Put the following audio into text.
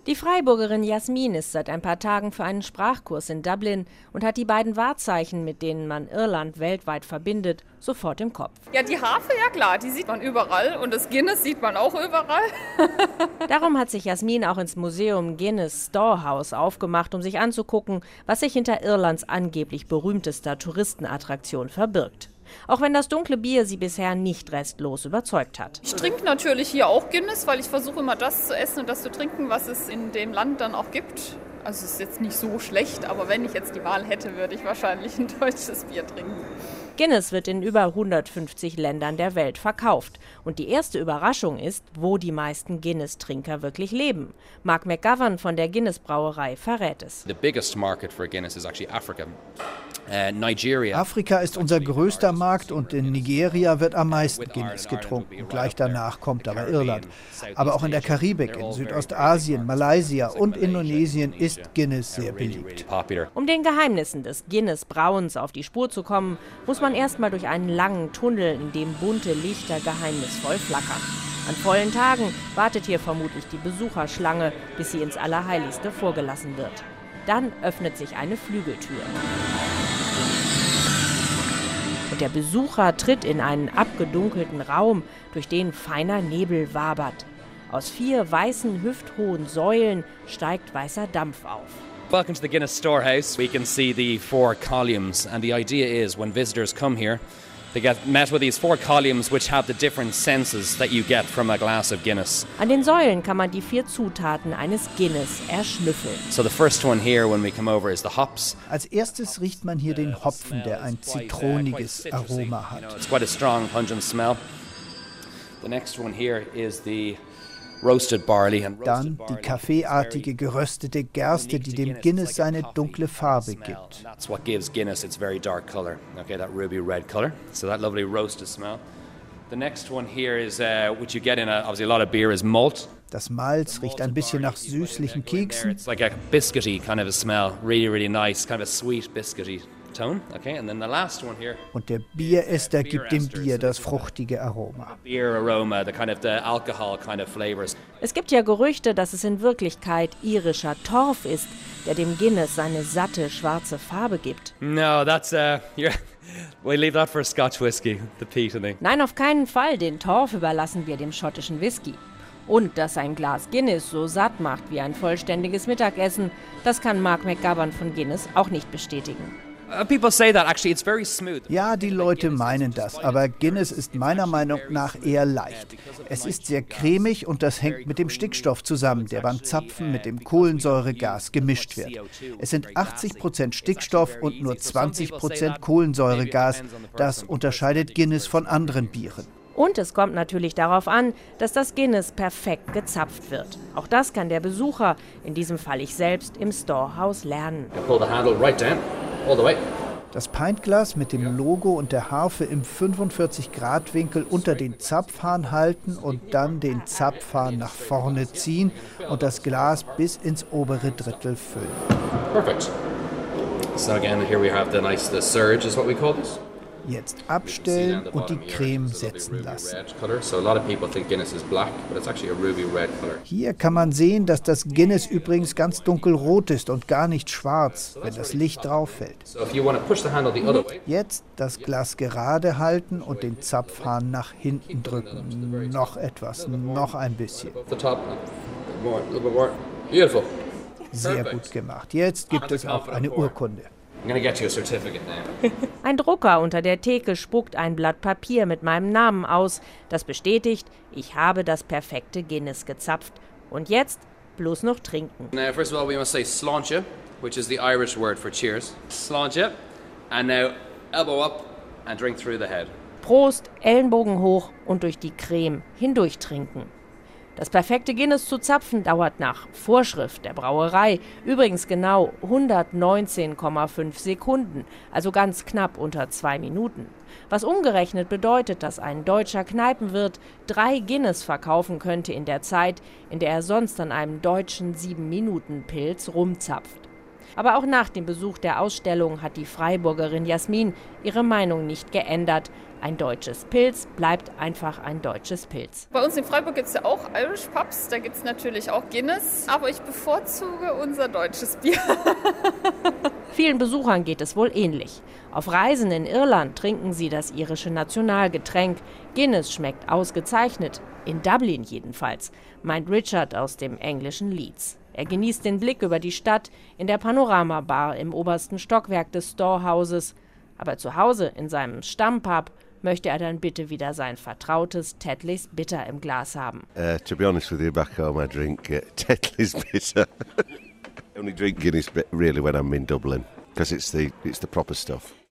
Die Freiburgerin Jasmin ist seit ein paar Tagen für einen Sprachkurs in Dublin und hat die beiden Wahrzeichen, mit denen man Irland weltweit verbindet, sofort im Kopf. Ja, die Harfe, ja klar, die sieht man überall und das Guinness sieht man auch überall. Darum hat sich Jasmin auch ins Museum Guinness Storehouse aufgemacht, um sich anzugucken, was sich hinter Irlands angeblich berühmtester Touristenattraktion verbirgt. Auch wenn das dunkle Bier sie bisher nicht restlos überzeugt hat. Ich trinke natürlich hier auch Guinness, weil ich versuche immer das zu essen und das zu trinken, was es in dem Land dann auch gibt. Also es ist jetzt nicht so schlecht, aber wenn ich jetzt die Wahl hätte, würde ich wahrscheinlich ein deutsches Bier trinken. Guinness wird in über 150 Ländern der Welt verkauft. Und die erste Überraschung ist, wo die meisten Guinness-Trinker wirklich leben. Mark McGovern von der Guinness-Brauerei verrät es. The biggest market for Guinness is actually Africa. Nigeria. Afrika ist unser größter Markt und in Nigeria wird am meisten Guinness getrunken. Gleich danach kommt aber Irland. Aber auch in der Karibik, in Südostasien, Malaysia und Indonesien ist Guinness sehr beliebt. Um den Geheimnissen des Guinness-Brauens auf die Spur zu kommen, muss man erstmal durch einen langen Tunnel, in dem bunte Lichter geheimnisvoll flackern. An vollen Tagen wartet hier vermutlich die Besucherschlange, bis sie ins Allerheiligste vorgelassen wird. Dann öffnet sich eine Flügeltür. Und der Besucher tritt in einen abgedunkelten Raum, durch den feiner Nebel wabert. Aus 4 weißen, hüfthohen Säulen steigt weißer Dampf auf. Welcome to the Guinness Storehouse. We can see the 4 columns, and the idea is when visitors come here, they get met with these 4 columns which have the different senses that you get from a glass of Guinness. An den Säulen kann man die 4 Zutaten eines Guinness erschnüffeln. So the first one here when we come over is the hops. Als erstes riecht man hier den Hopfen, der ein zitroniges Aroma hat. It's quite a strong pungent smell. The next one here is the roasted barley. Dann die kaffeeartige geröstete Gerste, die dem Guinness seine dunkle Farbe gibt. That's what gives Guinness its very dark color. Okay, that ruby red color. So that lovely roasted smell. The next one here is which you get in obviously a lot of beer is malt. Das Malz riecht ein bisschen nach süßlichen Keksen. It's like a biscuity kind of a smell, really really nice, kind of a sweet biscuity tone. Okay, and then the last one here. Und der Bieräster gibt dem Bier das fruchtige Aroma. Beer aroma, the kind of the alcohol kind of flavors. Es gibt ja Gerüchte, dass es in Wirklichkeit irischer Torf ist, der dem Guinness seine satte schwarze Farbe gibt. No, that's we leave that for Scotch whiskey, the peat, I think. Nein, auf keinen Fall. Den Torf überlassen wir dem schottischen Whisky. Und dass ein Glas Guinness so satt macht wie ein vollständiges Mittagessen, das kann Mark McGovern von Guinness auch nicht bestätigen. People say that actually it's very smooth. Ja, die Leute meinen das, aber Guinness ist meiner Meinung nach eher leicht. Es ist sehr cremig und das hängt mit dem Stickstoff zusammen, der beim Zapfen mit dem Kohlensäuregas gemischt wird. Es sind 80% Stickstoff und nur 20% Kohlensäuregas. Das unterscheidet Guinness von anderen Bieren. Und es kommt natürlich darauf an, dass das Guinness perfekt gezapft wird. Auch das kann der Besucher, in diesem Fall ich selbst, im Storehouse lernen. Pull the handle right down, all the way. Das Pintglas mit dem Logo und der Harfe im 45-Grad-Winkel unter den Zapfhahn halten und dann den Zapfhahn nach vorne ziehen und das Glas bis ins obere Drittel füllen. Perfect. So again, here we have the surge is what we call this. Jetzt abstellen und die Creme setzen lassen. Hier kann man sehen, dass das Guinness übrigens ganz dunkelrot ist und gar nicht schwarz, wenn das Licht drauf fällt. Jetzt das Glas gerade halten und den Zapfhahn nach hinten drücken. Noch etwas, noch ein bisschen. Sehr gut gemacht. Jetzt gibt es auch eine Urkunde. Ein Drucker unter der Theke spuckt ein Blatt Papier mit meinem Namen aus. Das bestätigt, ich habe das perfekte Guinness gezapft. Und jetzt bloß noch trinken. Now, first of all, we must say sláinte, which is the Irish word for cheers. Sláinte. And now, elbow up and drink through the head. Prost, Ellenbogen hoch und durch die Creme hindurch trinken. Das perfekte Guinness zu zapfen dauert nach Vorschrift der Brauerei übrigens genau 119,5 Sekunden, also ganz knapp unter 2 Minuten. Was umgerechnet bedeutet, dass ein deutscher Kneipenwirt 3 Guinness verkaufen könnte in der Zeit, in der er sonst an einem deutschen 7-Minuten-Pilz rumzapft. Aber auch nach dem Besuch der Ausstellung hat die Freiburgerin Jasmin ihre Meinung nicht geändert. Ein deutsches Pils bleibt einfach ein deutsches Pils. Bei uns in Freiburg gibt es ja auch Irish Pubs, da gibt es natürlich auch Guinness, aber ich bevorzuge unser deutsches Bier. Vielen Besuchern geht es wohl ähnlich. Auf Reisen in Irland trinken sie das irische Nationalgetränk. Guinness schmeckt ausgezeichnet, in Dublin jedenfalls, meint Richard aus dem englischen Leeds. Er genießt den Blick über die Stadt in der Panoramabar im obersten Stockwerk des Storehouses. Aber zu Hause in seinem Stammpub möchte er dann bitte wieder sein vertrautes Tetley's Bitter im Glas haben. To be honest with you, back home I drink Tetley's Bitter. I only drink Guinness really when I'm in Dublin, because it's the proper stuff.